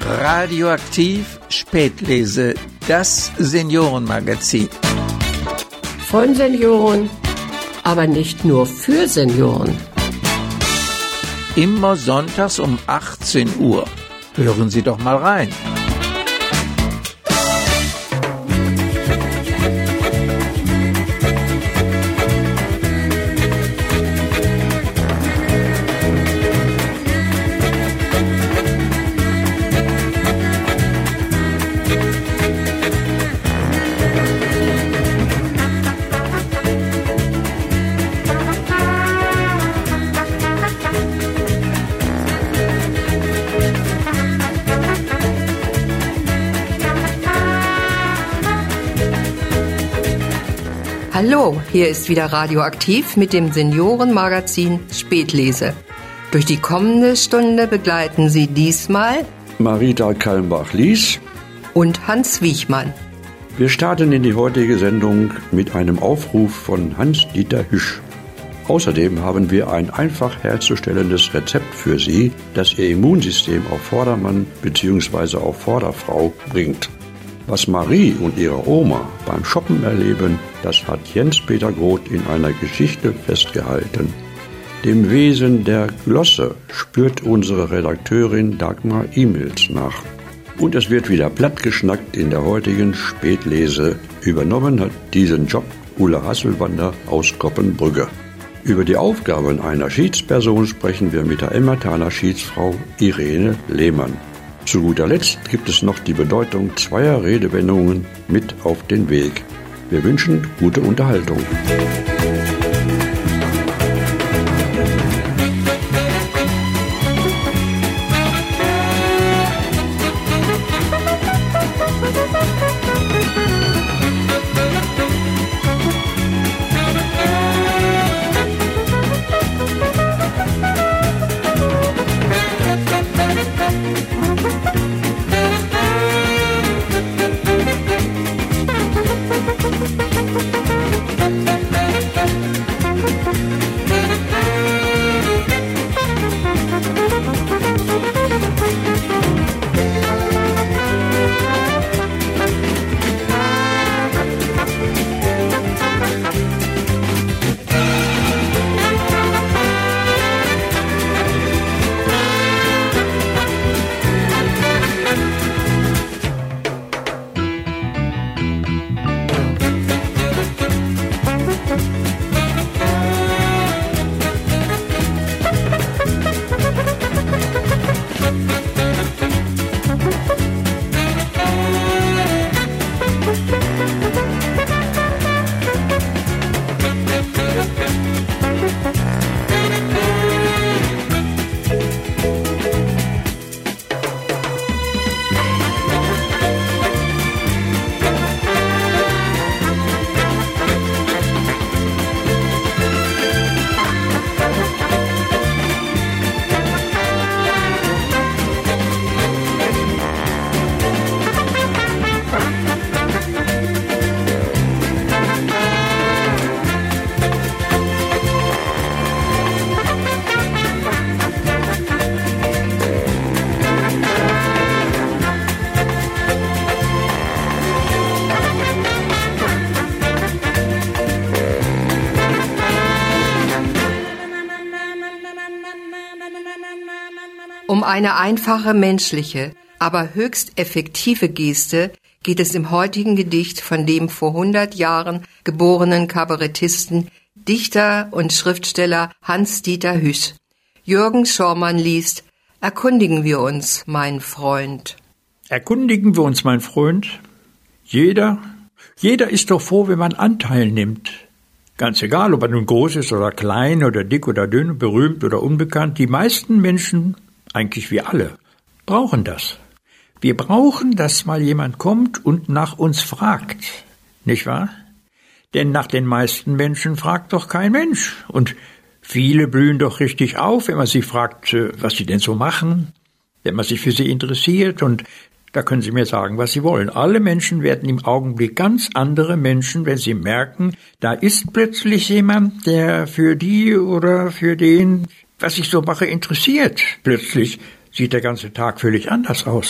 Radioaktiv Spätlese, das Seniorenmagazin. Von Senioren, aber nicht nur für Senioren. Immer sonntags um 18 Uhr. Hören Sie doch mal rein. Hallo, hier ist wieder Radioaktiv mit dem Seniorenmagazin Spätlese. Durch die kommende Stunde begleiten Sie diesmal Marita Kalmbach-Lies und Hans Wiechmann. Wir starten in die heutige Sendung mit einem Aufruf von Hans-Dieter Hüsch. Außerdem haben wir ein einfach herzustellendes Rezept für Sie, das Ihr Immunsystem auf Vordermann bzw. auf Vorderfrau bringt. Was Marie und ihre Oma beim Shoppen erleben, das hat Jens-Peter Groth in einer Geschichte festgehalten. Dem Wesen der Glosse spürt unsere Redakteurin Dagmar E-Mails nach. Und es wird wieder plattgeschnackt in der heutigen Spätlese. Übernommen hat diesen Job Ulla Hasselwander aus Koppenbrügge. Über die Aufgaben einer Schiedsperson sprechen wir mit der Emmentaler Schiedsfrau Irene Lehmann. Zu guter Letzt gibt es noch die Bedeutung zweier Redewendungen mit auf den Weg. Wir wünschen gute Unterhaltung. Um eine einfache, menschliche, aber höchst effektive Geste geht es im heutigen Gedicht von dem vor 100 Jahren geborenen Kabarettisten, Dichter und Schriftsteller Hans-Dieter Hüsch. Jürgen Schormann liest: Erkundigen wir uns, mein Freund. Erkundigen wir uns, mein Freund. Jeder ist doch froh, wenn man Anteil nimmt. Ganz egal, ob er nun groß ist oder klein oder dick oder dünn, berühmt oder unbekannt, die meisten Menschen, eigentlich wir alle, brauchen das. Wir brauchen, dass mal jemand kommt und nach uns fragt, nicht wahr? Denn nach den meisten Menschen fragt doch kein Mensch. Und viele blühen doch richtig auf, wenn man sie fragt, was sie denn so machen, wenn man sich für sie interessiert. Und da können Sie mir sagen, was Sie wollen. Alle Menschen werden im Augenblick ganz andere Menschen, wenn sie merken, da ist plötzlich jemand, der für die oder für den, was ich so mache, interessiert. Plötzlich sieht der ganze Tag völlig anders aus.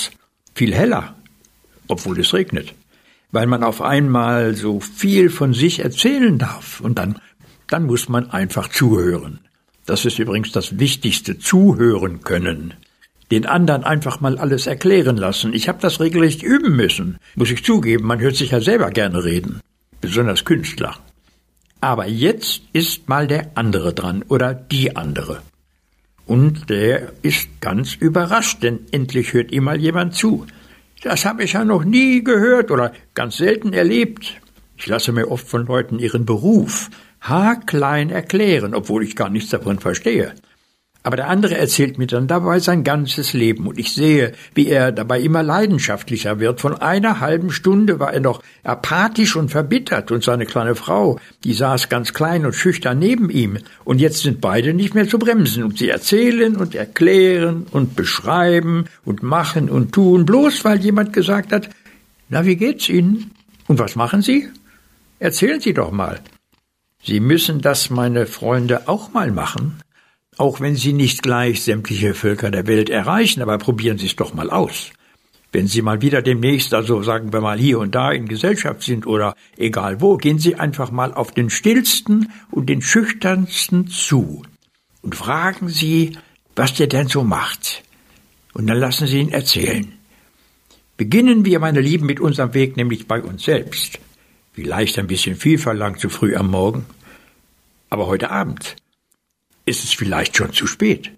viel heller, obwohl es regnet, weil man auf einmal so viel von sich erzählen darf und dann muss man einfach zuhören. Das ist übrigens das Wichtigste, zuhören können. Den anderen einfach mal alles erklären lassen. Ich habe das regelrecht üben müssen, muss ich zugeben, man hört sich ja selber gerne reden, besonders Künstler. Aber jetzt ist mal der andere dran oder die andere. Und der ist ganz überrascht, denn endlich hört ihm mal jemand zu. Das habe ich ja noch nie gehört oder ganz selten erlebt. Ich lasse mir oft von Leuten ihren Beruf haarklein erklären, obwohl ich gar nichts davon verstehe. Aber der andere erzählt mir dann dabei sein ganzes Leben und ich sehe, wie er dabei immer leidenschaftlicher wird. Von einer halben Stunde war er noch apathisch und verbittert und seine kleine Frau, die saß ganz klein und schüchtern neben ihm. Und jetzt sind beide nicht mehr zu bremsen und sie erzählen und erklären und beschreiben und machen und tun, bloß weil jemand gesagt hat, na, wie geht's Ihnen? Und was machen Sie? Erzählen Sie doch mal. Sie müssen das, meine Freunde, auch mal machen. Auch wenn Sie nicht gleich sämtliche Völker der Welt erreichen, aber probieren Sie es doch mal aus. Wenn Sie mal wieder demnächst, also sagen wir mal hier und da in Gesellschaft sind oder egal wo, gehen Sie einfach mal auf den stillsten und den schüchternsten zu und fragen Sie, was der denn so macht. Und dann lassen Sie ihn erzählen. Beginnen wir, meine Lieben, mit unserem Weg, nämlich bei uns selbst. Vielleicht ein bisschen viel verlangt, zu früh am Morgen. Aber heute Abend ist es vielleicht schon zu spät.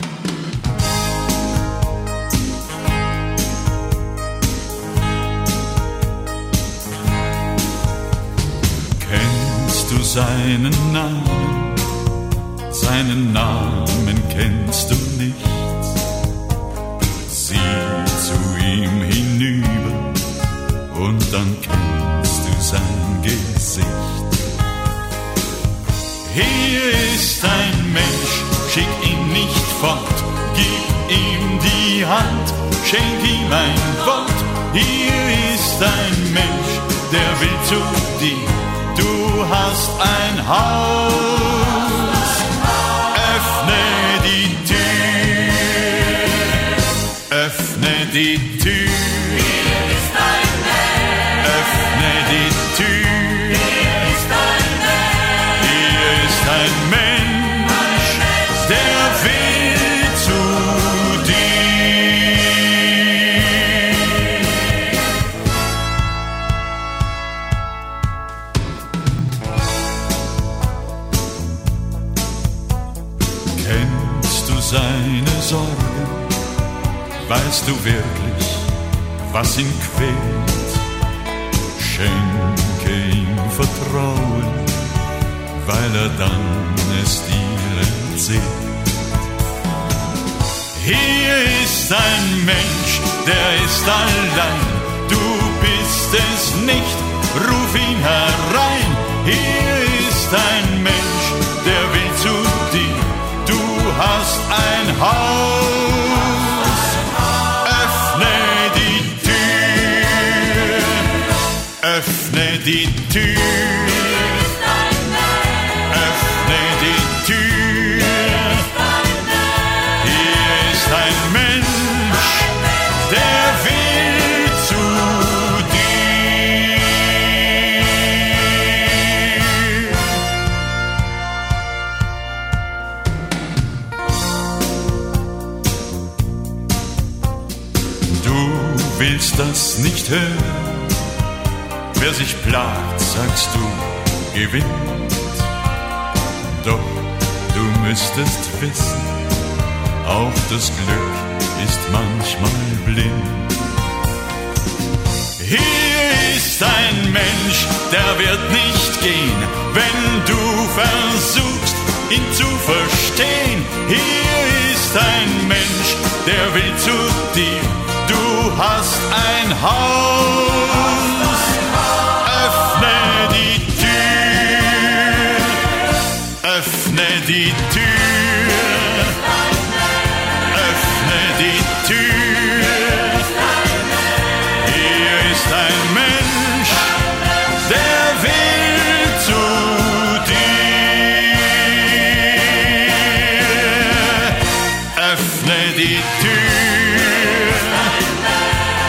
Kennst du seinen Namen? Seinen Namen kennst du nicht. Sieh zu ihm hinüber und dann kennst du sein Gesicht. Hier ist ein Mensch, schick ihn nicht fort, gib ihm die Hand, schenk ihm ein Wort. Hier ist ein Mensch, der will zu dir, du hast ein Haus, öffne die Tür, öffne die Tür, öffne die Tür. Ein Mensch, der will zu dir. Kennst du seine Sorgen? Weißt du wirklich, was ihn quält? Schenke ihm Vertrauen, weil dann es dir erzählt. Hier ist ein Mensch, der ist allein, du bist es nicht, ruf ihn herein. Hier ist ein Mensch, der will zu dir, du hast ein Haus, öffne die Tür, öffne die Tür. Das nicht hören, wer sich plagt, sagst du, gewinnt. Doch du müsstest wissen, auch das Glück ist manchmal blind. Hier ist ein Mensch, der wird nicht gehen, wenn du versuchst, ihn zu verstehen. Hier ist ein Mensch, der will zu dir, du hast ein Haus, öffne die Tür, öffne die Tür, öffne die Tür. Hier ist ein Mensch, der will zu dir, öffne die Tür.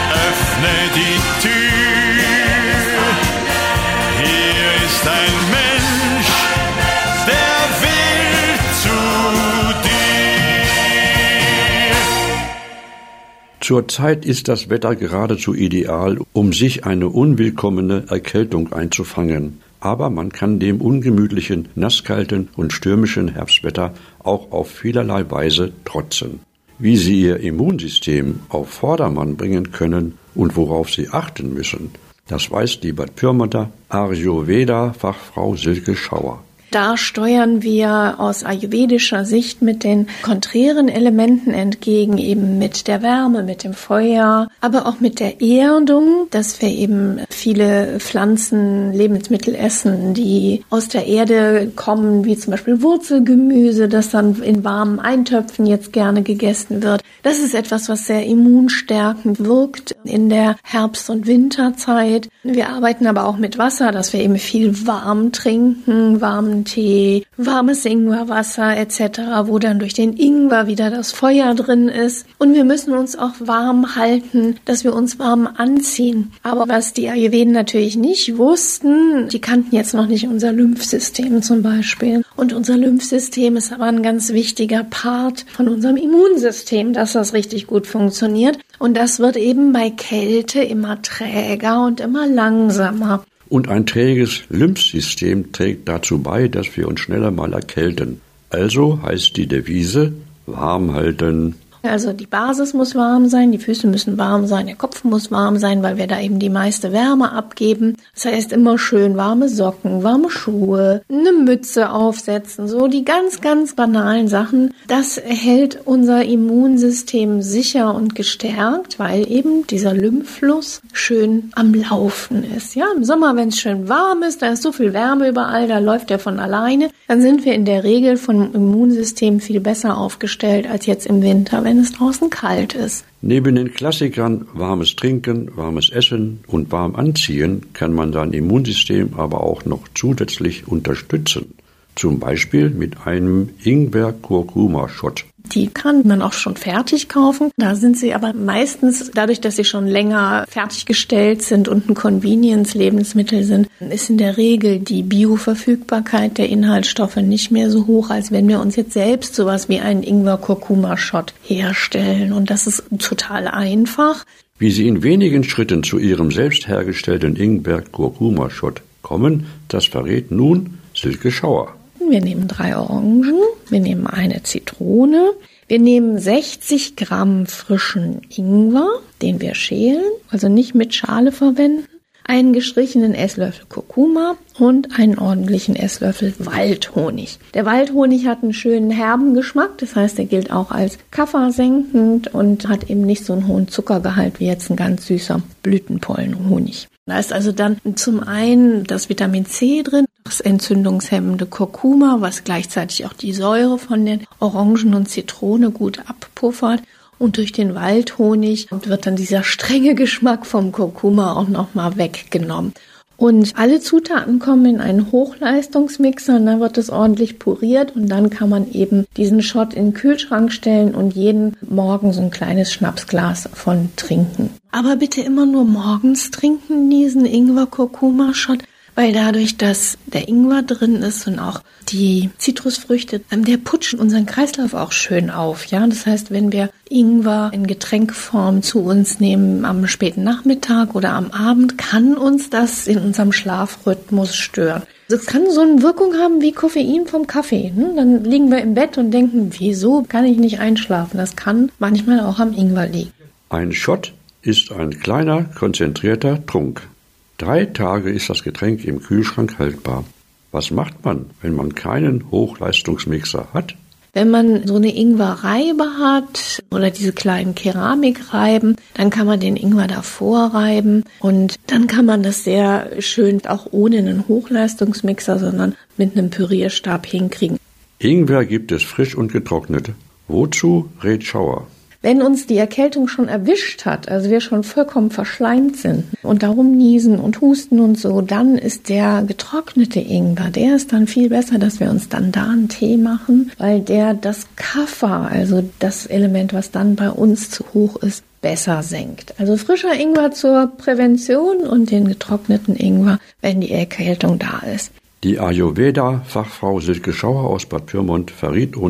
Zurzeit ist das Wetter geradezu ideal, um sich eine unwillkommene Erkältung einzufangen. Aber man kann dem ungemütlichen, nasskalten und stürmischen Herbstwetter auch auf vielerlei Weise trotzen. Wie Sie Ihr Immunsystem auf Vordermann bringen können und worauf Sie achten müssen, das weiß die Bad Pyrmonter Ayurveda-Fachfrau Silke Schauer. Da steuern wir aus ayurvedischer Sicht mit den konträren Elementen entgegen, eben mit der Wärme, mit dem Feuer, aber auch mit der Erdung, dass wir eben viele Pflanzen, Lebensmittel essen, die aus der Erde kommen, wie zum Beispiel Wurzelgemüse, das dann in warmen Eintöpfen jetzt gerne gegessen wird. Das ist etwas, was sehr immunstärkend wirkt in der Herbst- und Winterzeit. Wir arbeiten aber auch mit Wasser, dass wir eben viel warm trinken, warmen Tee, warmes Ingwerwasser etc., wo dann durch den Ingwer wieder das Feuer drin ist. Und wir müssen uns auch warm halten, dass wir uns warm anziehen. Aber was die Ayurveden natürlich nicht wussten, die kannten jetzt noch nicht unser Lymphsystem zum Beispiel. Und unser Lymphsystem ist aber ein ganz wichtiger Part von unserem Immunsystem, dass das richtig gut funktioniert. Und das wird eben bei Kälte immer träger und immer langsamer. Und ein träges Lymphsystem trägt dazu bei, dass wir uns schneller mal erkälten. Also heißt die Devise, warm halten. Also die Basis muss warm sein, die Füße müssen warm sein, der Kopf muss warm sein, weil wir da eben die meiste Wärme abgeben. Das heißt immer schön warme Socken, warme Schuhe, eine Mütze aufsetzen, so die ganz, ganz banalen Sachen. Das hält unser Immunsystem sicher und gestärkt, weil eben dieser Lymphfluss schön am Laufen ist. Ja, im Sommer, wenn es schön warm ist, da ist so viel Wärme überall, da läuft der von alleine, dann sind wir in der Regel vom Immunsystem viel besser aufgestellt als jetzt im Winter, wenn es draußen kalt ist. Neben den Klassikern warmes Trinken, warmes Essen und warm anziehen kann man sein Immunsystem aber auch noch zusätzlich unterstützen. Zum Beispiel mit einem Ingwer-Kurkuma-Shot. Die kann man auch schon fertig kaufen. Da sind sie aber meistens, dadurch, dass sie schon länger fertiggestellt sind und ein Convenience-Lebensmittel sind, ist in der Regel die Bioverfügbarkeit der Inhaltsstoffe nicht mehr so hoch, als wenn wir uns jetzt selbst sowas wie einen Ingwer-Kurkuma-Shot herstellen. Und das ist total einfach. Wie Sie in wenigen Schritten zu Ihrem selbst hergestellten Ingwer-Kurkuma-Shot kommen, das verrät nun Silke Schauer. Wir nehmen 3 Orangen, wir nehmen eine Zitrone, wir nehmen 60 Gramm frischen Ingwer, den wir schälen, also nicht mit Schale verwenden, einen gestrichenen Esslöffel Kurkuma und einen ordentlichen Esslöffel Waldhonig. Der Waldhonig hat einen schönen herben Geschmack, das heißt, er gilt auch als kaffersenkend und hat eben nicht so einen hohen Zuckergehalt wie jetzt ein ganz süßer Blütenpollenhonig. Da ist also dann zum einen das Vitamin C drin, das entzündungshemmende Kurkuma, was gleichzeitig auch die Säure von den Orangen und Zitrone gut abpuffert. Und durch den Waldhonig wird dann dieser strenge Geschmack vom Kurkuma auch nochmal weggenommen. Und alle Zutaten kommen in einen Hochleistungsmixer und dann wird es ordentlich puriert und dann kann man eben diesen Shot in den Kühlschrank stellen und jeden Morgen so ein kleines Schnapsglas davon trinken. Aber bitte immer nur morgens trinken, diesen Ingwer-Kurkuma-Shot, weil dadurch, dass der Ingwer drin ist und auch die Zitrusfrüchte, der putscht unseren Kreislauf auch schön auf. Ja, das heißt, wenn wir Ingwer in Getränkform zu uns nehmen am späten Nachmittag oder am Abend, kann uns das in unserem Schlafrhythmus stören. Das kann so eine Wirkung haben wie Koffein vom Kaffee. Dann liegen wir im Bett und denken, wieso kann ich nicht einschlafen? Das kann manchmal auch am Ingwer liegen. Ein Shot ist ein kleiner, konzentrierter Trunk. 3 Tage ist das Getränk im Kühlschrank haltbar. Was macht man, wenn man keinen Hochleistungsmixer hat? Wenn man so eine Ingwerreibe hat oder diese kleinen Keramikreiben, dann kann man den Ingwer davor reiben und dann kann man das sehr schön auch ohne einen Hochleistungsmixer, sondern mit einem Pürierstab hinkriegen. Ingwer gibt es frisch und getrocknet. Wozu rät Schauer? Wenn uns die Erkältung schon erwischt hat, also wir schon vollkommen verschleimt sind und darum niesen und husten und so, dann ist der getrocknete Ingwer, der ist dann viel besser, dass wir uns dann da einen Tee machen, weil der das Kapha, also das Element, was dann bei uns zu hoch ist, besser senkt. Also frischer Ingwer zur Prävention und den getrockneten Ingwer, wenn die Erkältung da ist. Die Ayurveda-Fachfrau Silke Schauer aus Bad Pyrmont verriet uns,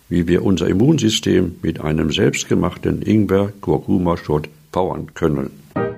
wie wir unser Immunsystem mit einem selbstgemachten Ingwer-Kurkuma-Shot powern können.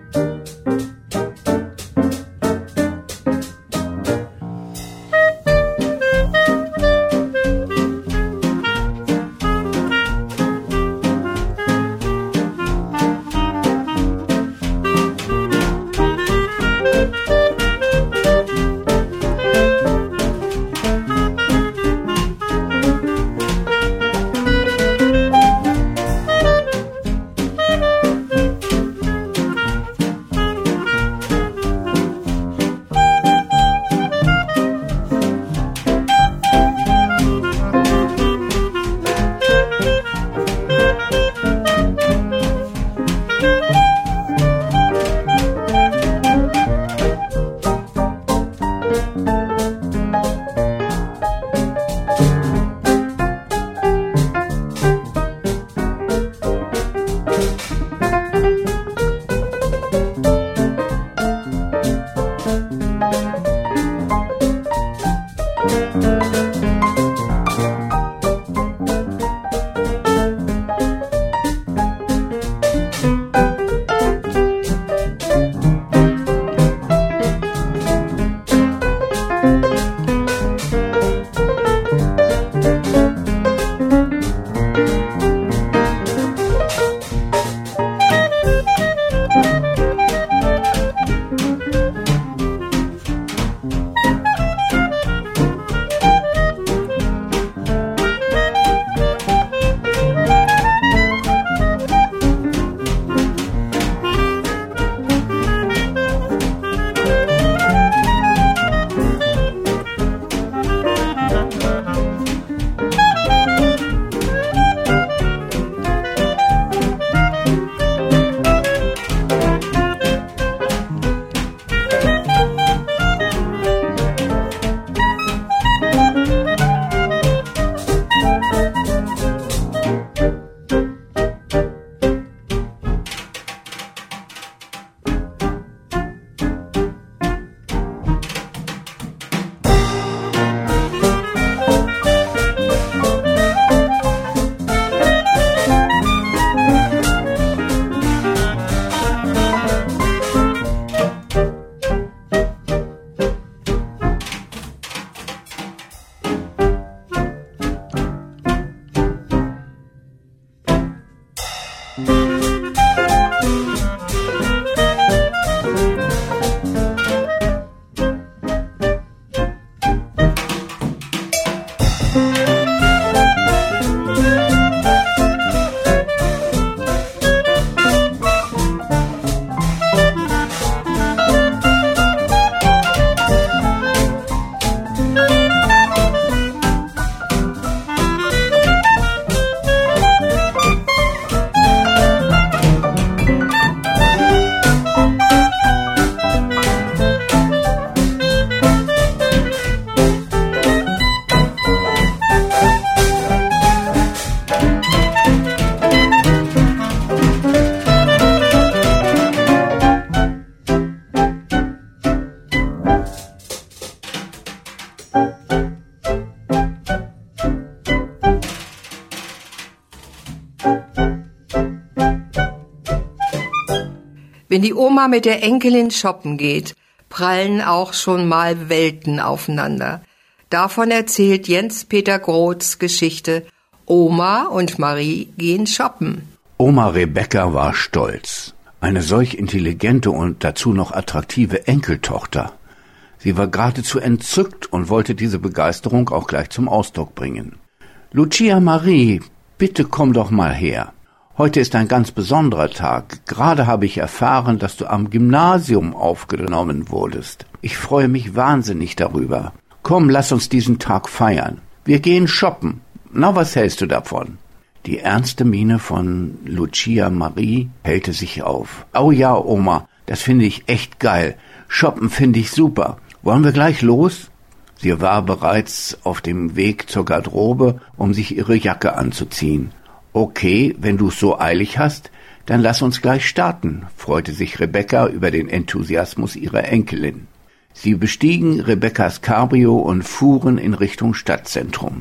Wenn die Oma mit der Enkelin shoppen geht, prallen auch schon mal Welten aufeinander. Davon erzählt Jens-Peter Groths Geschichte Oma und Marie gehen shoppen. Oma Rebecca war stolz. Eine solch intelligente und dazu noch attraktive Enkeltochter. Sie war geradezu entzückt und wollte diese Begeisterung auch gleich zum Ausdruck bringen. Lucia Marie, bitte komm doch mal her. Heute ist ein ganz besonderer Tag. Gerade habe ich erfahren, dass du am Gymnasium aufgenommen wurdest. Ich freue mich wahnsinnig darüber. Komm, lass uns diesen Tag feiern. Wir gehen shoppen. Na, was hältst du davon? Die ernste Miene von Lucia Marie hellte sich auf. Oh ja, Oma, das finde ich echt geil. Shoppen finde ich super. Wollen wir gleich los? Sie war bereits auf dem Weg zur Garderobe, um sich ihre Jacke anzuziehen. Okay, wenn du's so eilig hast, dann lass uns gleich starten, freute sich Rebecca über den Enthusiasmus ihrer Enkelin. Sie bestiegen Rebeccas Cabrio und fuhren in Richtung Stadtzentrum.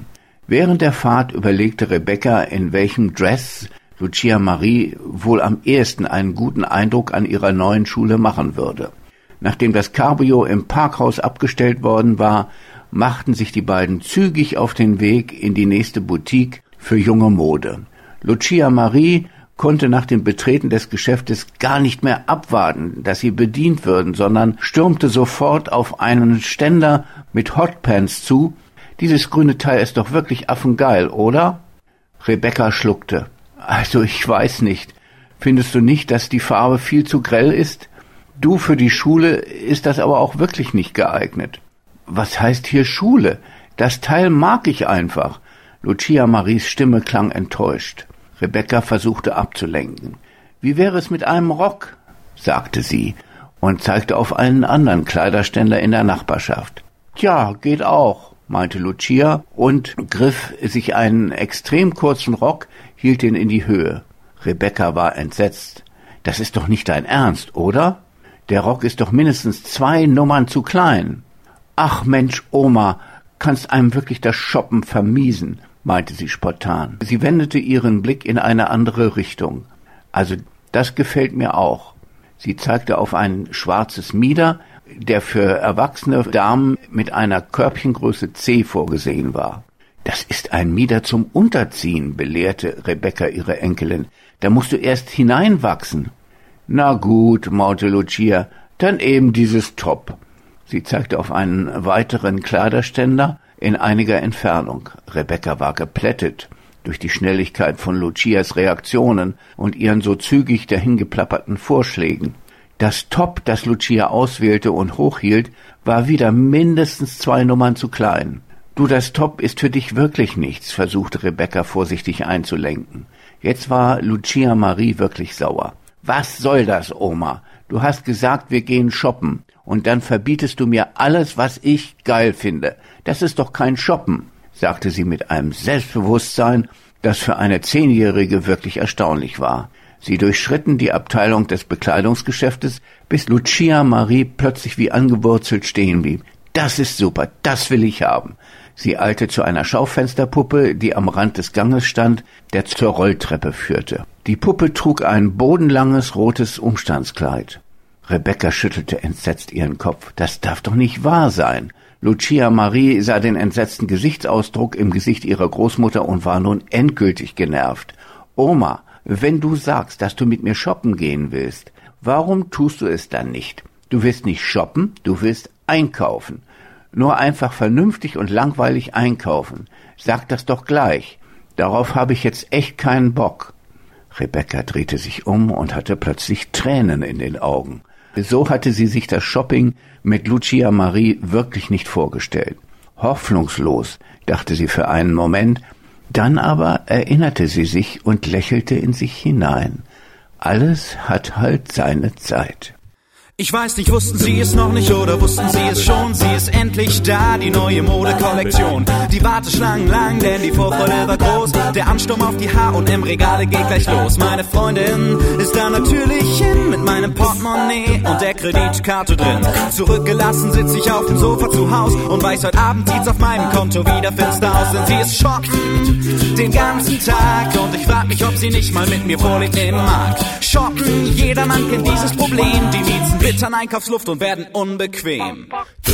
Während der Fahrt überlegte Rebecca, in welchem Dress Lucia Marie wohl am ehesten einen guten Eindruck an ihrer neuen Schule machen würde. Nachdem das Cabrio im Parkhaus abgestellt worden war, machten sich die beiden zügig auf den Weg in die nächste Boutique für junge Mode. Lucia Marie konnte nach dem Betreten des Geschäftes gar nicht mehr abwarten, dass sie bedient würden, sondern stürmte sofort auf einen Ständer mit Hotpants zu. Dieses grüne Teil ist doch wirklich affengeil, oder? Rebecca schluckte. Also ich weiß nicht. Findest du nicht, dass die Farbe viel zu grell ist? Du, für die Schule ist das aber auch wirklich nicht geeignet. Was heißt hier Schule? Das Teil mag ich einfach. Lucia Maries Stimme klang enttäuscht. Rebecca versuchte abzulenken. Wie wäre es mit einem Rock? Sagte sie und zeigte auf einen anderen Kleiderständer in der Nachbarschaft. Tja, geht auch, meinte Lucia und griff sich einen extrem kurzen Rock, hielt ihn in die Höhe. Rebecca war entsetzt. Das ist doch nicht dein Ernst, oder? Der Rock ist doch mindestens 2 Nummern zu klein. Ach Mensch, Oma, kannst einem wirklich das Shoppen vermiesen, meinte sie spontan. Sie wendete ihren Blick in eine andere Richtung. Also, das gefällt mir auch. Sie zeigte auf ein schwarzes Mieder, der für erwachsene Damen mit einer Körbchengröße C vorgesehen war. Das ist ein Mieder zum Unterziehen, belehrte Rebecca ihre Enkelin. Da musst du erst hineinwachsen. Na gut, maute Lucia, dann eben dieses Top. Sie zeigte auf einen weiteren Kleiderständer in einiger Entfernung. Rebecca war geplättet durch die Schnelligkeit von Lucias Reaktionen und ihren so zügig dahingeplapperten Vorschlägen. Das Top, das Lucia auswählte und hochhielt, war wieder mindestens 2 Nummern zu klein. Du, das Top ist für dich wirklich nichts, versuchte Rebecca vorsichtig einzulenken. Jetzt war Lucia Marie wirklich sauer. Was soll das, Oma? Du hast gesagt, wir gehen shoppen. Und dann verbietest du mir alles, was ich geil finde. Das ist doch kein Shoppen, sagte sie mit einem Selbstbewusstsein, das für eine 10-Jährige wirklich erstaunlich war. Sie durchschritten die Abteilung des Bekleidungsgeschäftes, bis Lucia Marie plötzlich wie angewurzelt stehen blieb. Das ist super, das will ich haben. Sie eilte zu einer Schaufensterpuppe, die am Rand des Ganges stand, der zur Rolltreppe führte. Die Puppe trug ein bodenlanges rotes Umstandskleid. Rebecca schüttelte entsetzt ihren Kopf. Das darf doch nicht wahr sein. Lucia Marie sah den entsetzten Gesichtsausdruck im Gesicht ihrer Großmutter und war nun endgültig genervt. Oma, wenn du sagst, dass du mit mir shoppen gehen willst, warum tust du es dann nicht? Du willst nicht shoppen, du willst einkaufen. Nur einfach vernünftig und langweilig einkaufen. Sag das doch gleich. Darauf habe ich jetzt echt keinen Bock. Rebecca drehte sich um und hatte plötzlich Tränen in den Augen. So hatte sie sich das Shopping mit Lucia Marie wirklich nicht vorgestellt. Hoffnungslos, dachte sie für einen Moment, dann aber erinnerte sie sich und lächelte in sich hinein. Alles hat halt seine Zeit. Ich weiß nicht, wussten Sie es noch nicht oder wussten Sie es schon? Sie ist endlich da, die neue Modekollektion. Die Warteschlangen lang, denn die Vorfreude war groß. Der Ansturm auf die H&M-Regale geht gleich los. Meine Freundin ist da natürlich hin mit meinem Portemonnaie und der Kreditkarte drin. Zurückgelassen sitze ich auf dem Sofa zu Haus und weiß, heute Abend sieht's auf meinem Konto wieder finster aus. Denn sie ist schockt den ganzen Tag und ich frag mich, ob sie nicht mal mit mir vorliegt im Markt. Shoppen, jedermann kennt dieses Problem. Die Miezen wittern Einkaufsluft und werden unbequem.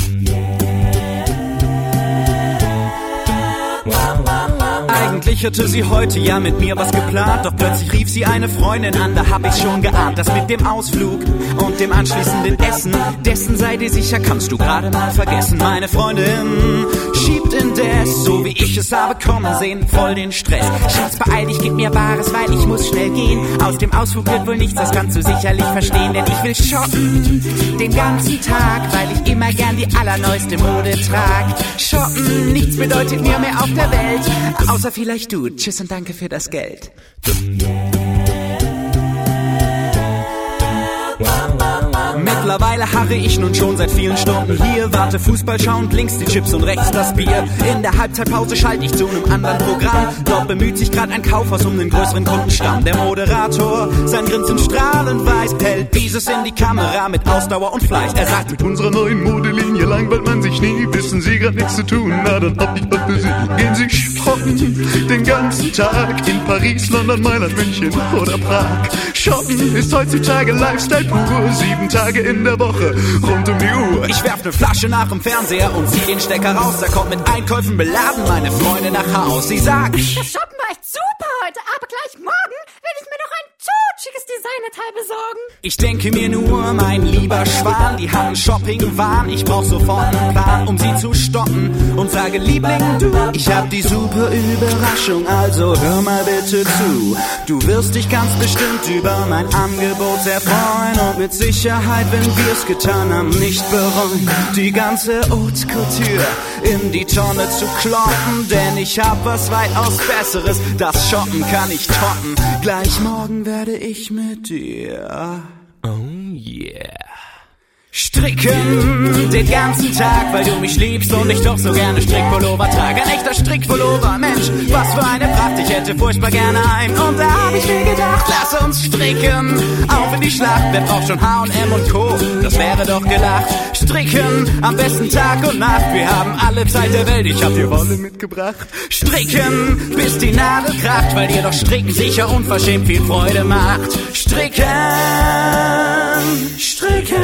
Eigentlich hatte sie heute ja mit mir was geplant, doch plötzlich rief sie eine Freundin an, da hab ich's schon geahnt. Das mit dem Ausflug und dem anschließenden Essen, dessen sei dir sicher, kannst du gerade mal vergessen. Meine Freundin schiebt indes, so wie ich es habe kommen sehen, voll den Stress. Schatz, beeil dich, gib mir Bares, weil ich muss schnell gehen. Aus dem Ausflug wird wohl nichts, das kannst du sicherlich verstehen, denn ich will shoppen den ganzen Tag, weil ich immer gern die allerneueste Mode trag. Shoppen, nichts bedeutet mir mehr auf der Welt, außer vielleicht du. Tschüss und danke für das Geld. Mittlerweile harre ich nun schon seit vielen Stunden hier, warte Fußball schauend, links die Chips und rechts das Bier. In der Halbzeitpause schalte ich zu einem anderen Programm. Dort bemüht sich gerade ein Kaufhaus um den größeren Kundenstamm. Der Moderator, sein Grinsen strahlend weiß, hält dieses in die Kamera mit Ausdauer und Fleiß. Er sagt, mit unserer neuen Modelinie langweilt man sich nie. Wissen Sie grad nichts zu tun, na dann hab ich was für Sie. Gehen Sie hocken den ganzen Tag in Paris, London, Mailand, München oder Prag. Shoppen ist heutzutage Lifestyle pur, 7 Tage in der Woche, rund um die Uhr. Ich werf ne Flasche nach dem Fernseher und zieh den Stecker raus. Da kommt mit Einkäufen beladen meine Freundin nach Haus. Sie sagt: Das Shoppen war echt super heute, aber gleich morgen will ich mir noch ein totschickes Designerteil besorgen. Ich denke mir nur, mein lieber Schwan, die haben Shopping-Wahn. Ich brauch sofort einen Plan, um sie zu stoppen. Und sage: Liebling, du, ich hab die super Überraschung, also hör mal bitte zu. Du wirst dich ganz bestimmt über mein Angebot sehr freuen. Und mit Sicherheit, wenn wir's getan haben, nicht bereuen, die ganze Haute Couture in die Tonne zu kloppen. Denn ich hab was weitaus Besseres, das Shoppen kann ich toppen. Gleich morgen werde ich mit dir, oh yeah, stricken den ganzen Tag, weil du mich liebst und ich doch so gerne Strickpullover trage. Ein echter Strickpullover, Mensch, was für eine Pracht, ich hätte furchtbar gerne einen. Und da hab ich mir gedacht, lass uns stricken, auf in die Schlacht, wer braucht schon H&M und Co., das wäre doch gelacht. Stricken, am besten Tag und Nacht, wir haben alle Zeit der Welt, ich hab dir Wolle mitgebracht. Stricken, bis die Nadel kracht, weil dir doch Stricken sicher unverschämt viel Freude macht. Stricken, stricken,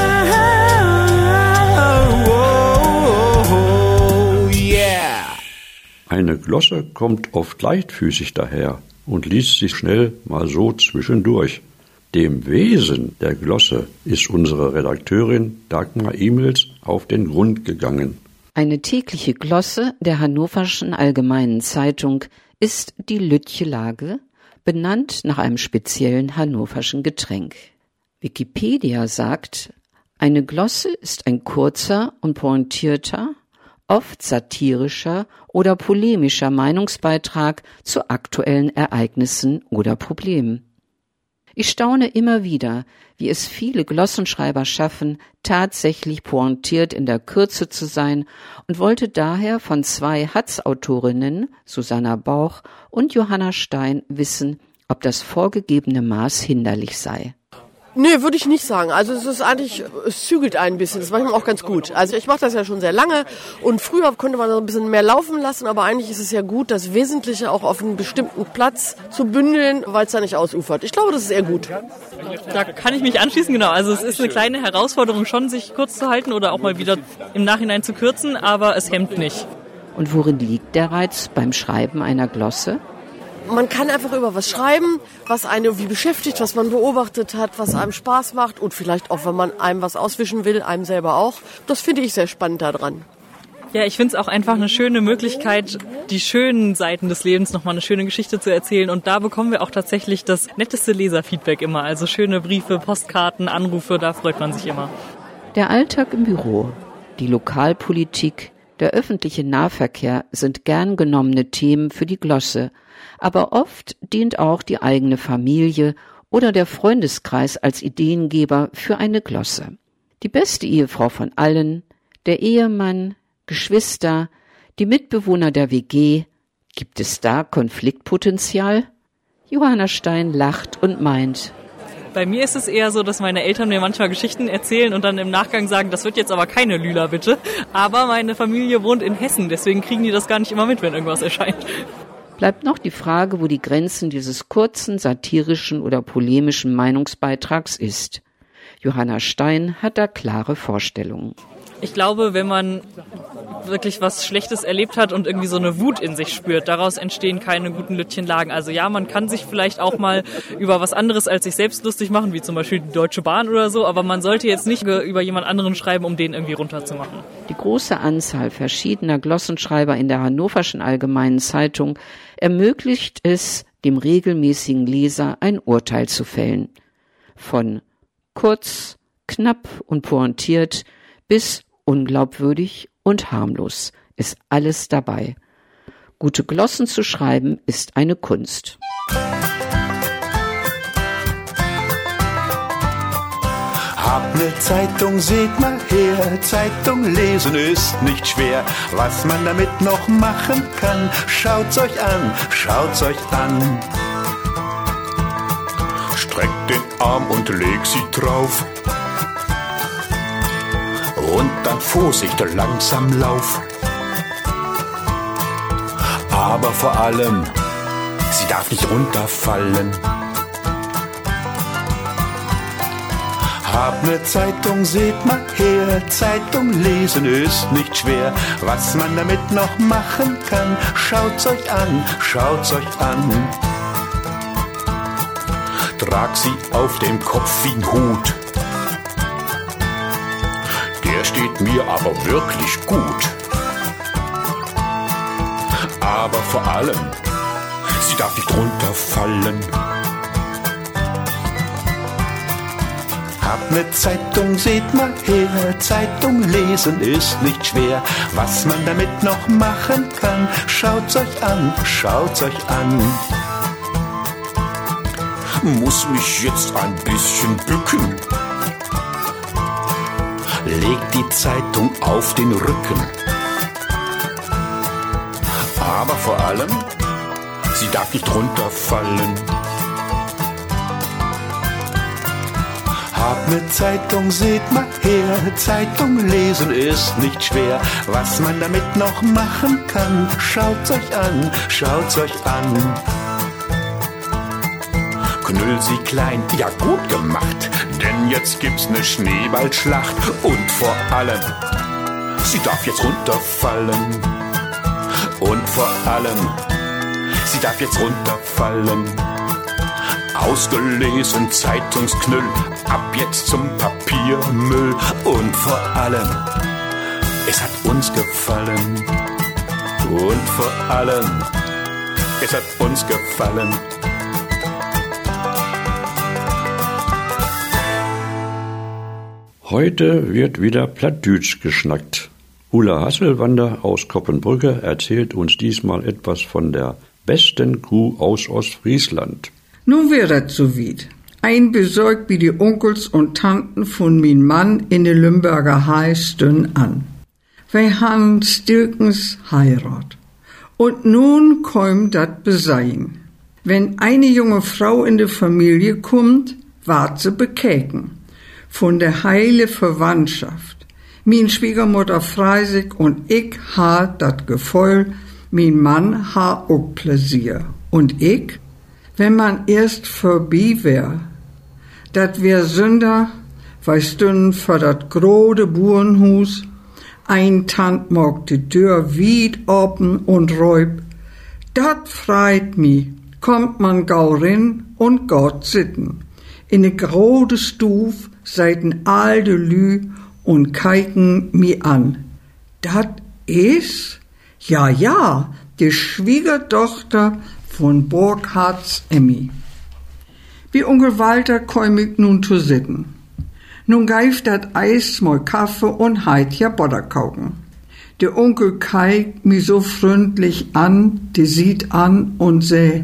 oh, yeah. Eine Glosse kommt oft leichtfüßig daher und liest sich schnell mal so zwischendurch. Dem Wesen der Glosse ist unsere Redakteurin Dagmar Imels auf den Grund gegangen. Eine tägliche Glosse der Hannoverschen Allgemeinen Zeitung ist die Lütje-Lage, benannt nach einem speziellen hannoverschen Getränk. Wikipedia sagt: Eine Glosse ist ein kurzer und pointierter, oft satirischer oder polemischer Meinungsbeitrag zu aktuellen Ereignissen oder Problemen. Ich staune immer wieder, wie es viele Glossenschreiber schaffen, tatsächlich pointiert in der Kürze zu sein, und wollte daher von 2 Hatz-Autorinnen, Susanna Bauch und Johanna Stein, wissen, ob das vorgegebene Maß hinderlich sei. Nee, würde ich nicht sagen. Also es ist eigentlich, es zügelt ein bisschen. Das ist manchmal auch ganz gut. Also ich mache das ja schon sehr lange und früher konnte man so ein bisschen mehr laufen lassen, aber eigentlich ist es ja gut, das Wesentliche auch auf einen bestimmten Platz zu bündeln, weil es da nicht ausufert. Ich glaube, das ist eher gut. Da kann ich mich anschließen, genau. Also es ist eine kleine Herausforderung schon, sich kurz zu halten oder auch mal wieder im Nachhinein zu kürzen, aber es hemmt nicht. Und worin liegt der Reiz beim Schreiben einer Glosse? Man kann einfach über was schreiben, was einen irgendwie beschäftigt, was man beobachtet hat, was einem Spaß macht und vielleicht auch, wenn man einem was auswischen will, einem selber auch. Das finde ich sehr spannend daran. Ja, ich finde es auch einfach eine schöne Möglichkeit, die schönen Seiten des Lebens nochmal eine schöne Geschichte zu erzählen. Und da bekommen wir auch tatsächlich das netteste Leserfeedback immer. Also schöne Briefe, Postkarten, Anrufe, da freut man sich immer. Der Alltag im Büro, die Lokalpolitik, der öffentliche Nahverkehr sind gern genommene Themen für die Glosse. Aber oft dient auch die eigene Familie oder der Freundeskreis als Ideengeber für eine Glosse. Die beste Ehefrau von allen, der Ehemann, Geschwister, die Mitbewohner der WG. Gibt es da Konfliktpotenzial? Johanna Stein lacht und meint: Bei mir ist es eher so, dass meine Eltern mir manchmal Geschichten erzählen und dann im Nachgang sagen, das wird jetzt aber keine Lüla, bitte. Aber meine Familie wohnt in Hessen, deswegen kriegen die das gar nicht immer mit, wenn irgendwas erscheint. Bleibt noch die Frage, wo die Grenzen dieses kurzen, satirischen oder polemischen Meinungsbeitrags ist. Johanna Stein hat da klare Vorstellungen. Ich glaube, wenn man wirklich was Schlechtes erlebt hat und irgendwie so eine Wut in sich spürt, daraus entstehen keine guten Lütchenlagen. Also ja, man kann sich vielleicht auch mal über was anderes als sich selbst lustig machen, wie zum Beispiel die Deutsche Bahn oder so, aber man sollte jetzt nicht über jemand anderen schreiben, um den irgendwie runterzumachen. Die große Anzahl verschiedener Glossenschreiber in der Hannoverschen Allgemeinen Zeitung ermöglicht es, dem regelmäßigen Leser ein Urteil zu fällen. Von kurz, knapp und pointiert bis unglaubwürdig und harmlos ist alles dabei. Gute Glossen zu schreiben ist eine Kunst. Hab ne Zeitung, seht mal her, Zeitung lesen ist nicht schwer. Was man damit noch machen kann, schaut's euch an, schaut's euch an. Streckt den Arm und leg sie drauf. Und dann Vorsicht, langsam lauf. aber vor allem, sie darf nicht runterfallen. Hab ne Zeitung, seht mal her, Zeitung lesen ist nicht schwer. Was man damit noch machen kann, schaut's euch an, schaut's euch an. Trag sie auf dem Kopf wie ein Hut, der steht mir aber wirklich gut. Aber vor allem, sie darf nicht runterfallen. Hab ne Zeitung, seht mal her, Zeitung lesen ist nicht schwer. Was man damit noch machen kann, schaut's euch an, schaut's euch an. Muss mich jetzt ein bisschen bücken, leg die Zeitung auf den Rücken. Aber vor allem, sie darf nicht runterfallen. Hab ne Zeitung, seht mal her, Zeitung lesen ist nicht schwer. Was man damit noch machen kann, schaut's euch an, schaut's euch an. Knüll sie klein, ja gut gemacht, denn jetzt gibt's ne Schneeballschlacht. Und vor allem, sie darf jetzt runterfallen. Und vor allem, sie darf jetzt runterfallen. Ausgelesen, Zeitungsknüll, ab jetzt zum Papiermüll. Und vor allem, es hat uns gefallen. Und vor allem, es hat uns gefallen. Heute wird wieder Plattdütsch geschnackt. Ulla Hasselwander aus Koppenbrücke erzählt uns diesmal etwas von der besten Kuh aus Ostfriesland. Nun wär das so weit. Ein Besorg wie die Onkels und Tanten von min Mann in de Lümberger Hai stün an. Wir han Stilkens Heirat. Und nun kommt dat Besein. Wenn eine junge Frau in de Familie kommt, ward sie bekäken. Von der heile Verwandtschaft. Min Schwiegermutter Freisig und ich ha dat Gefühl, min Mann ha auch Pläsier. Und ich, wenn man erst vorbei wär, dat wär Sünder, weißt du, für dat grode Burenhus, ein Tant mag die Tür wid open und räub, dat freit mi, kommt man gau rin und Gott sitten. In ne grode Stuf seiten all de Lü und keiken mi an. Dat is, ja, die Schwiegertochter von Burkhards Emmy. Wie Onkel Walter komm ich nun zu sitten. Nun geift dat Eis mal Kaffee und heit ja Butter kauken. Der Onkel keigt mi so freundlich an, die sieht an und sä,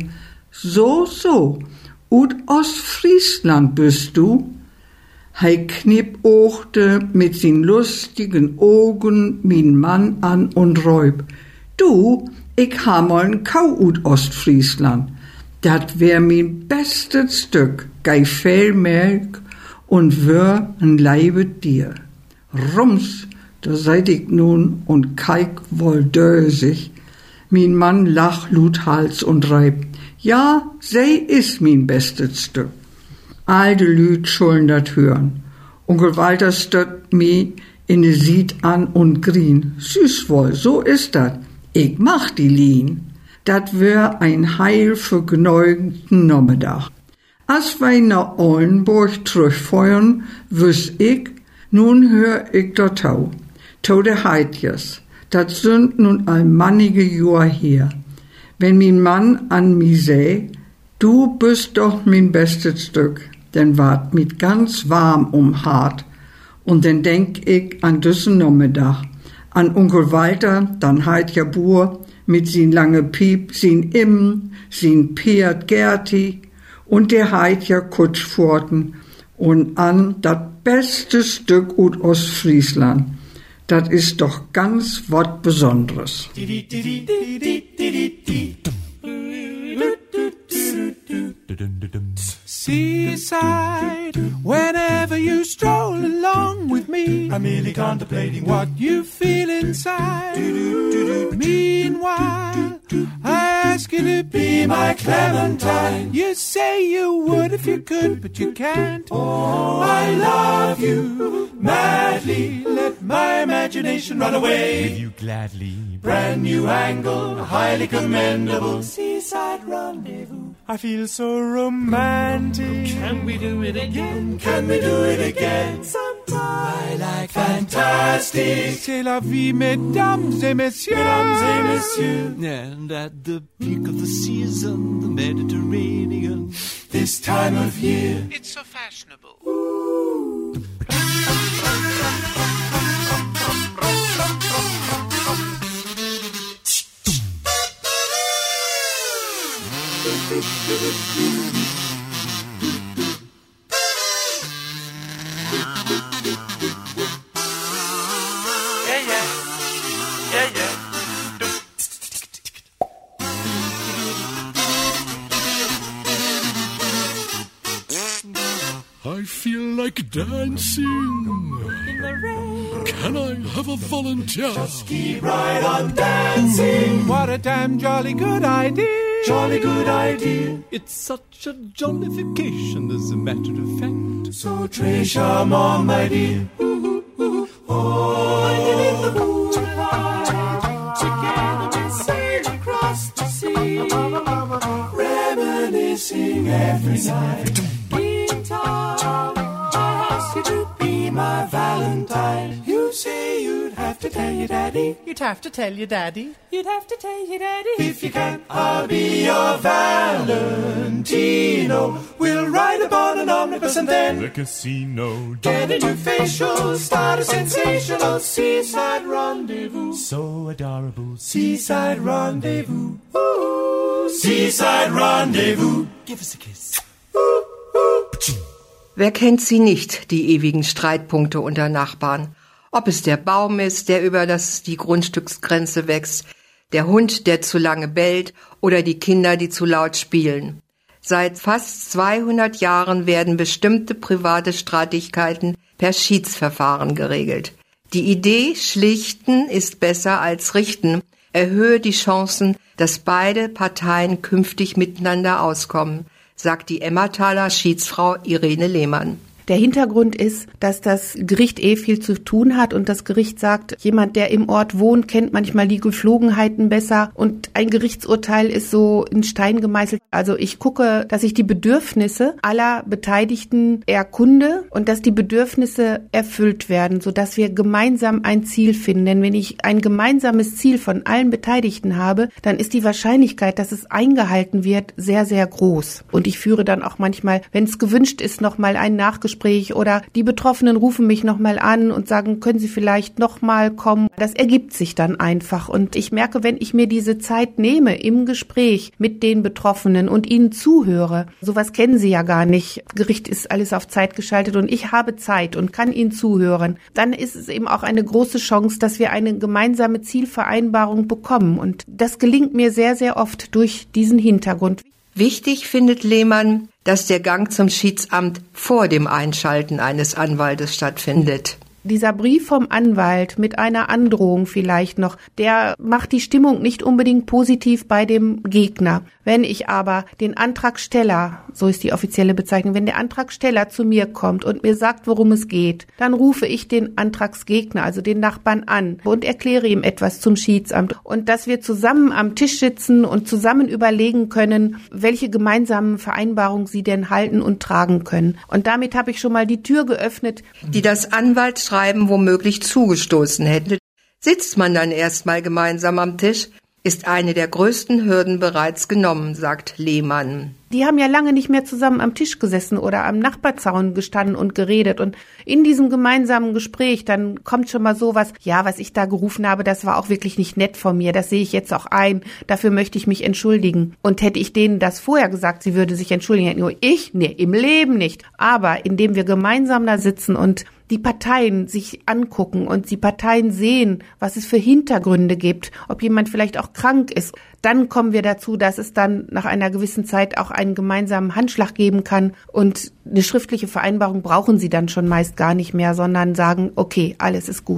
so, ut Ostfriesland bist du? Hei knippochte mit sin lustigen Augen min Mann an und räub. Du, ich ha mal n Kau ut Ostfriesland. Dat wär min bestes Stück, gei viel Melk und wär n Leibet dir. Rums, da seid ich nun und keik wohl dösig. Min Mann lach lut Hals und reib. Ja, sei is min bestes Stück. All de Lüt schuln dat hören. Onkel Walter stört mi in de Sied an und grien. Süß wohl, so ist dat. Ich mach die Lien. Dat wär ein heilvergnügten Nachmittag. As wir nach Ollenburg zurückfeuern, wüs ich, nun hör ich dort tau. Tau de Heidjes. Dat sind nun allmannige Jahr her. Wenn min Mann an mi säh, du bist doch min bestes Stück, denn ward mit ganz warm Hart. Und dann denk ich an düssen Nachmittag, an Onkel Walter, dann Heidja Bur, mit sin lange Piep, sin Immen, sin Pferd Gerti und der Heidja Kutschforten und an dat beste Stück ut Ostfriesland. Dat ist doch ganz wat Besonderes. Seaside, whenever you stroll along with me, I'm merely contemplating what you feel inside. Meanwhile, my Clementine. You say you would if you could, but you can't. Oh, I love you madly. Let my imagination run away with you gladly. Brand new angle, highly commendable. Seaside rendezvous. I feel so romantic. Can we do it again? Can we do it again? Sometime. I like fantastic. C'est la vie, mesdames et messieurs. Mesdames et messieurs. And at the peak of the season, the Mediterranean. This time of year, it's so fashionable. I feel like dancing. In the rain. Can I have a volunteer? Just keep right on dancing. What a damn jolly good idea. Jolly good idea. It's such a jollification as a matter of fact. So très charmant, my dear. Ooh, ooh, ooh. Oh, underneath the moonlight, together we sail across the sea, reminiscing every night. In town, I ask you to be my Valentine. You say you'd have to tell your daddy. You'd have to tell your daddy. You'd have to tell your daddy. If you can, I'll be your Valentino. We'll ride upon an omnibus and then the casino. Get a new facial, start a sensational seaside rendezvous. So adorable, seaside rendezvous. Ooh, seaside rendezvous. Give us a kiss. Wer kennt sie nicht, die ewigen Streitpunkte unter Nachbarn? Ob es der Baum ist, der über die Grundstücksgrenze wächst, der Hund, der zu lange bellt oder die Kinder, die zu laut spielen. Seit fast 200 Jahren werden bestimmte private Streitigkeiten per Schiedsverfahren geregelt. Die Idee, schlichten ist besser als richten, erhöhe die Chancen, dass beide Parteien künftig miteinander auskommen, sagt die Emmertaler Schiedsfrau Irene Lehmann. Der Hintergrund ist, dass das Gericht viel zu tun hat und das Gericht sagt, jemand, der im Ort wohnt, kennt manchmal die Geflogenheiten besser und ein Gerichtsurteil ist so in Stein gemeißelt. Also ich gucke, dass ich die Bedürfnisse aller Beteiligten erkunde und dass die Bedürfnisse erfüllt werden, sodass wir gemeinsam ein Ziel finden. Denn wenn ich ein gemeinsames Ziel von allen Beteiligten habe, dann ist die Wahrscheinlichkeit, dass es eingehalten wird, sehr, sehr groß. Und ich führe dann auch manchmal, wenn es gewünscht ist, nochmal ein Nachgespräch oder die Betroffenen rufen mich nochmal an und sagen, können Sie vielleicht nochmal kommen. Das ergibt sich dann einfach und ich merke, wenn ich mir diese Zeit nehme im Gespräch mit den Betroffenen und ihnen zuhöre, sowas kennen sie ja gar nicht. Gericht ist alles auf Zeit geschaltet und ich habe Zeit und kann ihnen zuhören. Dann ist es eben auch eine große Chance, dass wir eine gemeinsame Zielvereinbarung bekommen und das gelingt mir sehr, sehr oft durch diesen Hintergrund. Wichtig findet Lehmann, dass der Gang zum Schiedsamt vor dem Einschalten eines Anwaltes stattfindet. Dieser Brief vom Anwalt mit einer Androhung vielleicht noch, der macht die Stimmung nicht unbedingt positiv bei dem Gegner. Wenn ich aber den Antragsteller, so ist die offizielle Bezeichnung, wenn der Antragsteller zu mir kommt und mir sagt, worum es geht, dann rufe ich den Antragsgegner, also den Nachbarn an und erkläre ihm etwas zum Schiedsamt. Und dass wir zusammen am Tisch sitzen und zusammen überlegen können, welche gemeinsamen Vereinbarungen sie denn halten und tragen können. Und damit habe ich schon mal die Tür geöffnet, die das Anwaltsschreiben womöglich zugestoßen hätte. Sitzt man dann erstmal gemeinsam am Tisch, ist eine der größten Hürden bereits genommen, sagt Lehmann. Die haben ja lange nicht mehr zusammen am Tisch gesessen oder am Nachbarzaun gestanden und geredet. Und in diesem gemeinsamen Gespräch, dann kommt schon mal sowas, ja, was ich da gerufen habe, das war auch wirklich nicht nett von mir. Das sehe ich jetzt auch ein. Dafür möchte ich mich entschuldigen. Und hätte ich denen das vorher gesagt, sie würde sich entschuldigen, hätte nur ich? Nee, im Leben nicht. Aber indem wir gemeinsam da sitzen und die Parteien sich angucken und die Parteien sehen, was es für Hintergründe gibt, ob jemand vielleicht auch krank ist, dann kommen wir dazu, dass es dann nach einer gewissen Zeit auch einen gemeinsamen Handschlag geben kann und eine schriftliche Vereinbarung brauchen sie dann schon meist gar nicht mehr, sondern sagen, okay, alles ist gut.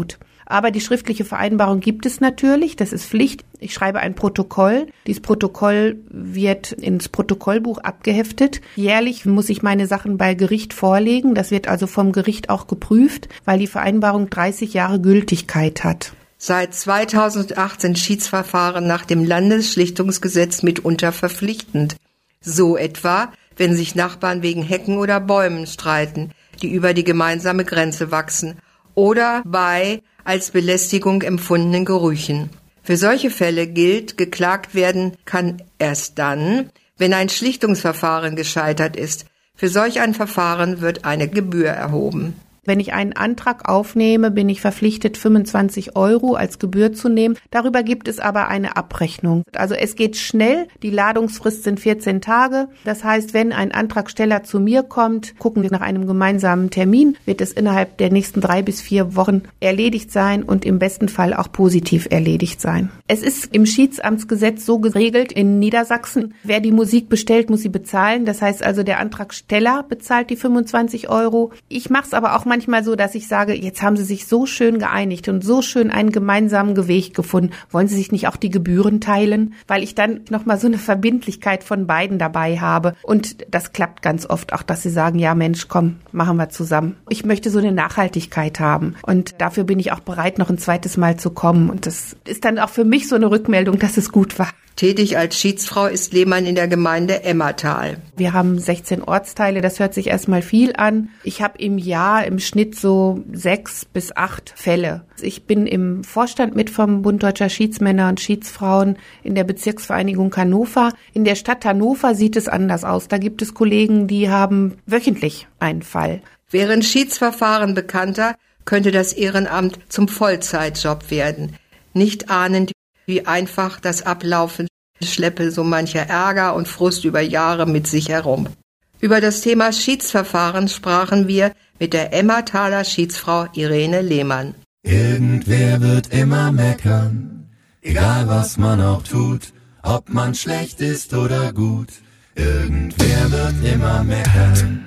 Aber die schriftliche Vereinbarung gibt es natürlich, das ist Pflicht. Ich schreibe ein Protokoll. Dieses Protokoll wird ins Protokollbuch abgeheftet. Jährlich muss ich meine Sachen bei Gericht vorlegen. Das wird also vom Gericht auch geprüft, weil die Vereinbarung 30 Jahre Gültigkeit hat. Seit 2008 sind Schiedsverfahren nach dem Landesschlichtungsgesetz mitunter verpflichtend. So etwa, wenn sich Nachbarn wegen Hecken oder Bäumen streiten, die über die gemeinsame Grenze wachsen, oder bei als Belästigung empfundenen Gerüchen. Für solche Fälle gilt, geklagt werden kann erst dann, wenn ein Schlichtungsverfahren gescheitert ist. Für solch ein Verfahren wird eine Gebühr erhoben. Wenn ich einen Antrag aufnehme, bin ich verpflichtet, 25 € als Gebühr zu nehmen. Darüber gibt es aber eine Abrechnung. Also es geht schnell. Die Ladungsfrist sind 14 Tage. Das heißt, wenn ein Antragsteller zu mir kommt, gucken wir nach einem gemeinsamen Termin, wird es innerhalb der nächsten 3 bis 4 Wochen erledigt sein und im besten Fall auch positiv erledigt sein. Es ist im Schiedsamtsgesetz so geregelt in Niedersachsen, wer die Musik bestellt, muss sie bezahlen. Das heißt also, der Antragsteller bezahlt die 25 €. Ich mache es aber auch manchmal so, dass ich sage, jetzt haben sie sich so schön geeinigt und so schön einen gemeinsamen Weg gefunden. Wollen sie sich nicht auch die Gebühren teilen? Weil ich dann nochmal so eine Verbindlichkeit von beiden dabei habe. Und das klappt ganz oft auch, dass sie sagen, ja Mensch, komm, machen wir zusammen. Ich möchte so eine Nachhaltigkeit haben. Und dafür bin ich auch bereit, noch ein zweites Mal zu kommen. Und das ist dann auch für mich so eine Rückmeldung, dass es gut war. Tätig als Schiedsfrau ist Lehmann in der Gemeinde Emmertal. Wir haben 16 Ortsteile, das hört sich erstmal viel an. Ich habe im Jahr im Schnitt so 6 bis 8 Fälle. Ich bin im Vorstand mit vom Bund Deutscher Schiedsmänner und Schiedsfrauen in der Bezirksvereinigung Hannover. In der Stadt Hannover sieht es anders aus. Da gibt es Kollegen, die haben wöchentlich einen Fall. Wären Schiedsverfahren bekannter, könnte das Ehrenamt zum Vollzeitjob werden. Nicht ahnend, wie einfach das Ablaufen schleppe so mancher Ärger und Frust über Jahre mit sich herum. Über das Thema Schiedsverfahren sprachen wir mit der Emmertaler Schiedsfrau Irene Lehmann. Irgendwer wird immer meckern, egal was man auch tut, ob man schlecht ist oder gut. Irgendwer wird immer meckern.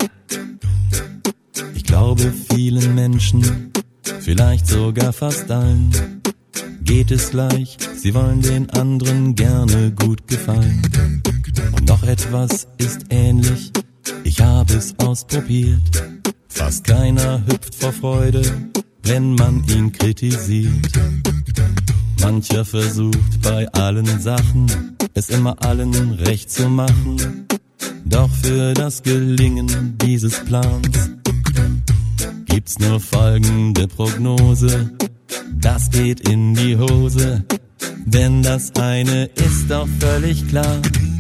Ich glaube, vielen Menschen, vielleicht sogar fast allen, geht es gleich, sie wollen den anderen gerne gut gefallen. Und noch etwas ist ähnlich, ich habe es ausprobiert. Fast keiner hüpft vor Freude, wenn man ihn kritisiert. Mancher versucht bei allen Sachen, es immer allen recht zu machen. Doch für das Gelingen dieses Plans gibt's nur folgende Prognose: Das geht in die Hose, denn das eine ist doch völlig klar.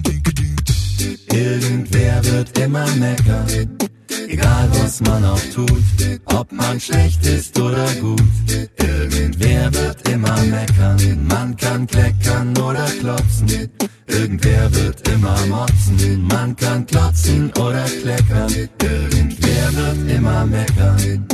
Irgendwer wird immer meckern, egal was man auch tut, ob man schlecht ist oder gut. Irgendwer wird immer meckern, man kann kleckern oder klotzen. Irgendwer wird immer motzen, man kann klotzen oder kleckern. Irgendwer wird immer meckern.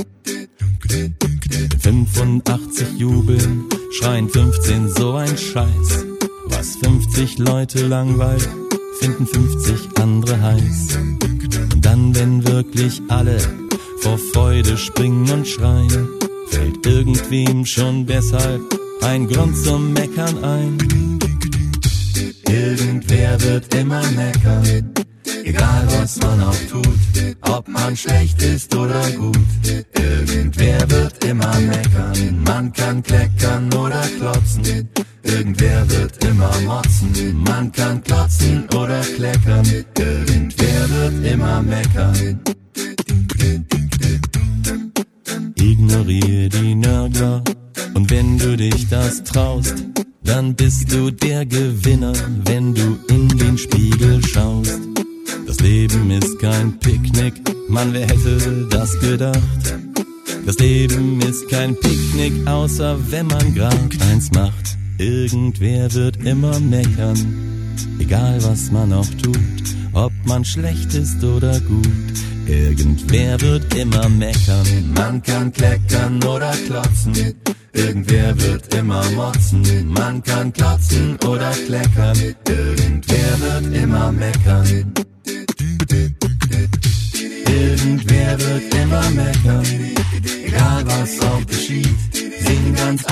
85 jubeln, schreien 15 so ein Scheiß. Was 50 Leute langweilt, finden 50 andere heiß. Und dann, wenn wirklich alle vor Freude springen und schreien, fällt irgendwem schon deshalb ein Grund zum Meckern ein. Irgendwer wird immer meckern, egal was man auch tut, ob man schlecht ist oder gut. Irgendwer wird immer meckern, man kann kleckern oder klotzen. Irgendwer wird immer motzen, man kann klotzen oder kleckern. Irgendwer wird immer meckern. Ignoriere die Nörgler, und wenn du dich das traust, dann bist du der Gewinner, wenn du in den Spiegel schaust. Das Leben ist kein Picknick, Mann, wer hätte das gedacht? Das Leben ist kein Picknick, außer wenn man grad eins macht. Irgendwer wird immer meckern, egal was man auch tut, ob man schlecht ist oder gut. Irgendwer wird immer meckern, man kann kleckern oder klotzen. Irgendwer wird immer motzen, man kann klotzen oder kleckern. Irgendwer wird immer meckern. Irgendwer wird immer meckern, egal was auch geschieht. Sing ganz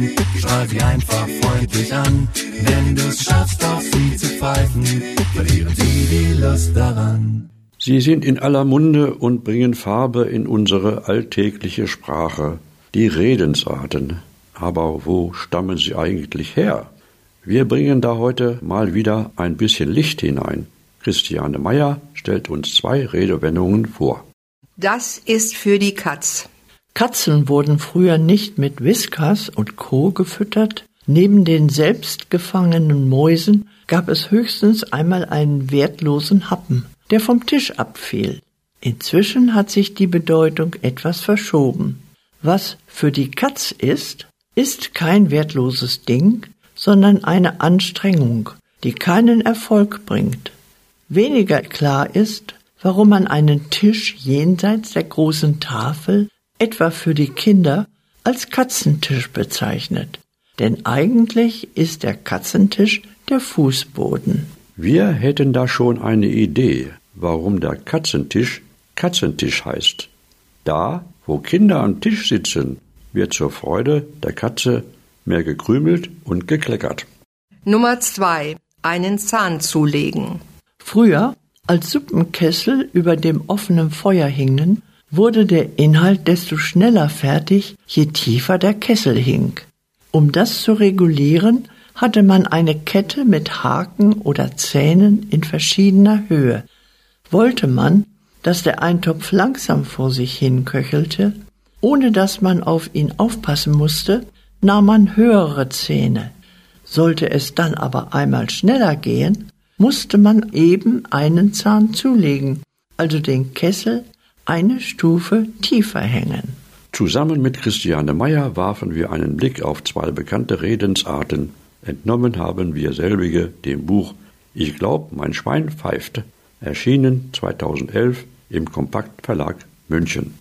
streifen. Strahl sie einfach freundlich an. Wenn du's schaffst, auf sie zu pfeifen, verlieren sie die Lust daran. Sie sind in aller Munde und bringen Farbe in unsere alltägliche Sprache, die Redensarten. Aber wo stammen sie eigentlich her? Wir bringen da heute mal wieder ein bisschen Licht hinein. Christiane Meyer stellt uns 2 Redewendungen vor. Das ist für die Katz. Katzen wurden früher nicht mit Whiskas und Co. gefüttert. Neben den selbst gefangenen Mäusen gab es höchstens einmal einen wertlosen Happen, der vom Tisch abfiel. Inzwischen hat sich die Bedeutung etwas verschoben. Was für die Katz ist kein wertloses Ding, sondern eine Anstrengung, die keinen Erfolg bringt. Weniger klar ist, warum man einen Tisch jenseits der großen Tafel, etwa für die Kinder, als Katzentisch bezeichnet. Denn eigentlich ist der Katzentisch der Fußboden. Wir hätten da schon eine Idee, warum der Katzentisch Katzentisch heißt. Da, wo Kinder am Tisch sitzen, wird zur Freude der Katze mehr gekrümelt und gekleckert. Nummer 2. Einen Zahn zulegen. Früher, als Suppenkessel über dem offenen Feuer hingen, wurde der Inhalt desto schneller fertig, je tiefer der Kessel hing. Um das zu regulieren, hatte man eine Kette mit Haken oder Zähnen in verschiedener Höhe. Wollte man, dass der Eintopf langsam vor sich hin köchelte, ohne dass man auf ihn aufpassen musste, nahm man höhere Zähne. Sollte es dann aber einmal schneller gehen, musste man eben einen Zahn zulegen, also den Kessel eine Stufe tiefer hängen. Zusammen mit Christiane Meyer warfen wir einen Blick auf 2 bekannte Redensarten. Entnommen haben wir selbige dem Buch »Ich glaub, mein Schwein pfeift«, erschienen 2011 im Kompaktverlag München.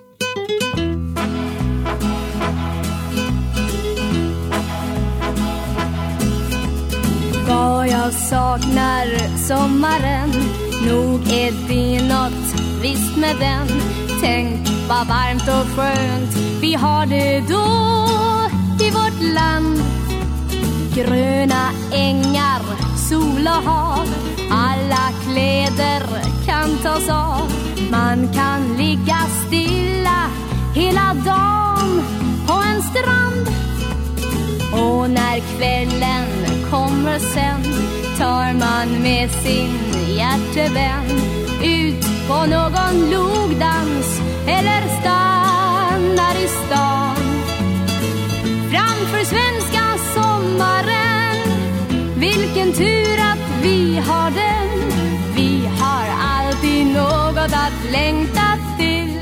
Vad jag saknar sommaren, nog är det något visst med den. Tänk vad varmt och skönt vi har det då i vårt land. Gröna ängar, sol och hav, alla kläder kan tas av. Man kan ligga stilla hela dagen på en strand. Och när kvällen kommer sen tar man med sin hjärtevän ut på någon logdans eller stannar i stan. Framför svenska sommaren, vilken tur att vi har den. Vi har alltid något att längta till.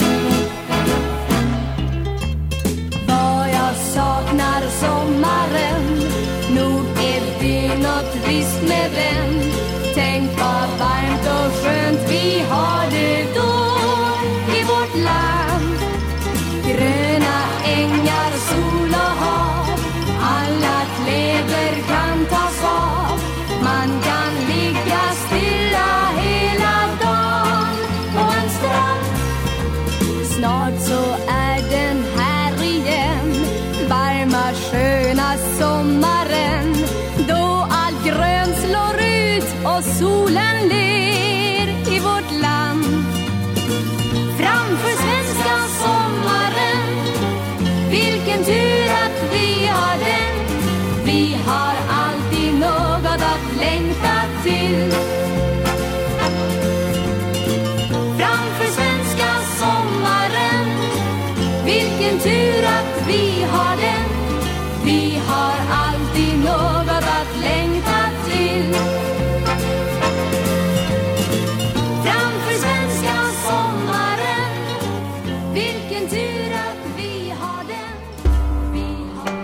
Vad jag saknar sommaren, nog är det något visst med den. Tänk vad varmt och skönt vi har det då i vårt land. Gröna ängar, sol och hav, alla kläder kan tas av. Man kan ligga stilla hela dagen på en strand. Snart så är den här igen, varma sköna sommaren, då allt grönt slår ut och solen ler i vårt land. Framför svenska sommaren, vilken tur att vi har den. Vi har alltid något att längta till. Framför svenska sommaren, vilken tur att vi har den. Vi har alltid något att längta till. Framför svenska sommaren, vilken tur att vi har den. Vi har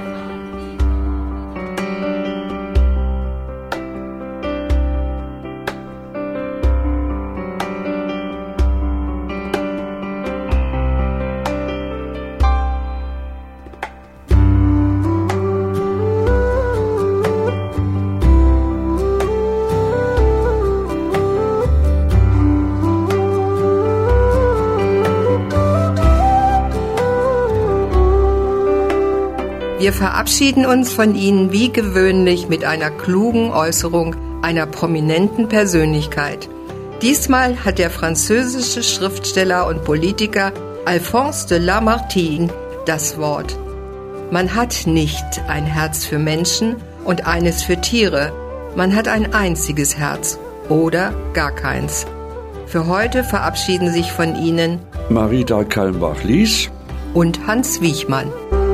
Wir verabschieden uns von Ihnen wie gewöhnlich mit einer klugen Äußerung einer prominenten Persönlichkeit. Diesmal hat der französische Schriftsteller und Politiker Alphonse de Lamartine das Wort. Man hat nicht ein Herz für Menschen und eines für Tiere. Man hat ein einziges Herz oder gar keins. Für heute verabschieden sich von Ihnen Marita Kalmbach-Lies und Hans Wiechmann.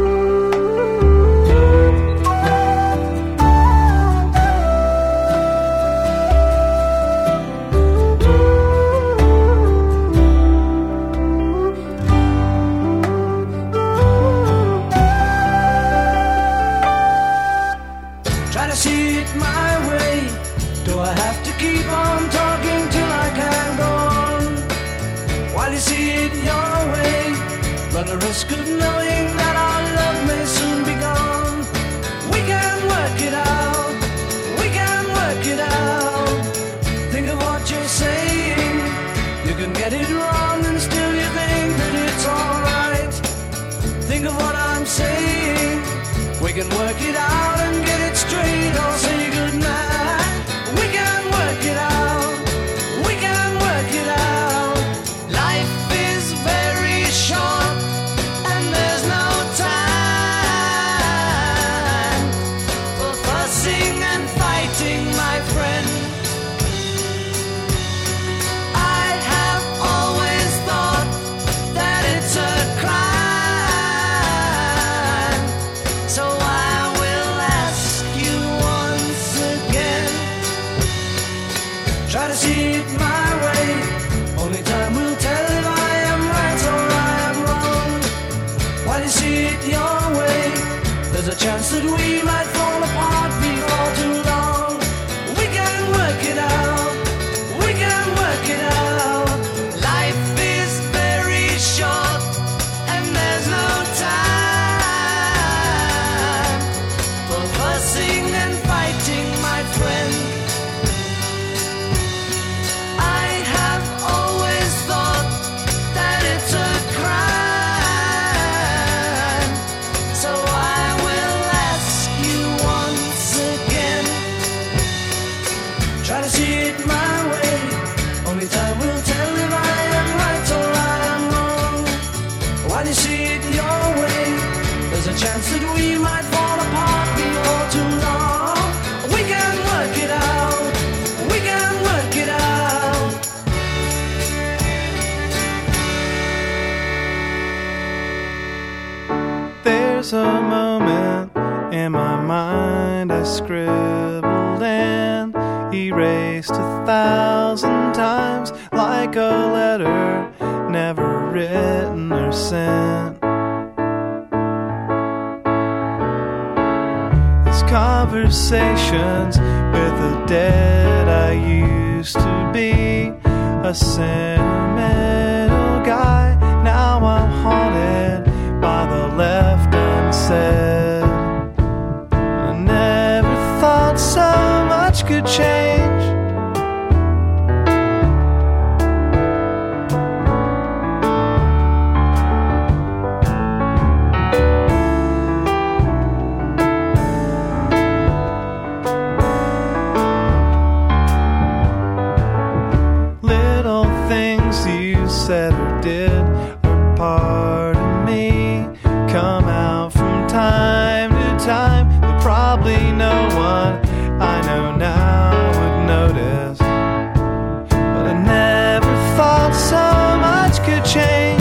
There's a moment in my mind I scribbled and erased 1,000 times, like a letter never written or sent. These conversations with the dead I used to be, a sentimental guy. Now I'm haunted by the left unsaid. I never thought so much could change. Little things you said or did are part of me, come out from time to time, but probably no one I know now would notice. But I never thought so much could change.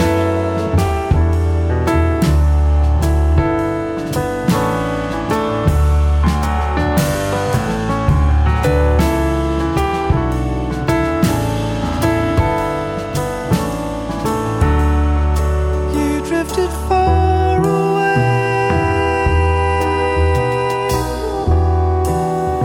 You drifted far away.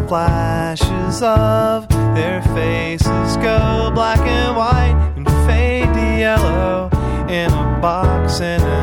flashes of their faces go black and white and fade to yellow in a box and